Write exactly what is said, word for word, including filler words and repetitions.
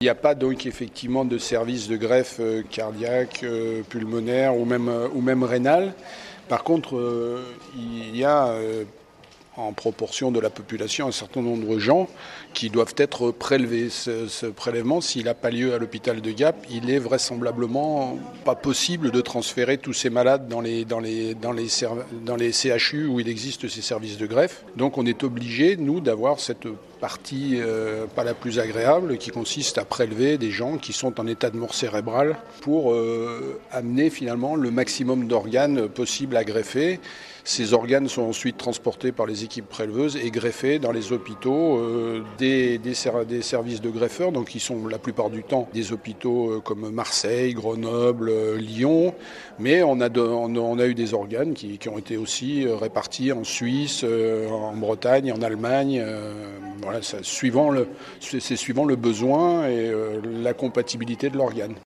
Il n'y a pas donc effectivement de service de greffe euh, cardiaque, euh, pulmonaire ou même, euh, ou même rénal. Par contre, euh, il y a euh, en proportion de la population un certain nombre de gens qui doivent être prélevés. Ce, ce prélèvement, s'il n'a pas lieu à l'hôpital de Gap, il est vraisemblablement pas possible de transférer tous ces malades dans les, dans les, dans les, dans les C H U où il existe ces services de greffe. Donc on est obligé, nous, d'avoir cette partie euh, pas la plus agréable qui consiste à prélever des gens qui sont en état de mort cérébrale pour euh, amener finalement le maximum d'organes possibles à greffer. Ces organes sont ensuite transportés par les équipes préleveuses et greffés dans les hôpitaux euh, des, des, des services de greffeurs, donc qui sont la plupart du temps des hôpitaux euh, comme Marseille, Grenoble, euh, Lyon. Mais on a, de, on, on a eu des organes qui, qui ont été aussi répartis en Suisse, euh, en Bretagne, en Allemagne. Euh, voilà, ça, suivant le, c'est suivant le besoin et euh, la compatibilité de l'organe.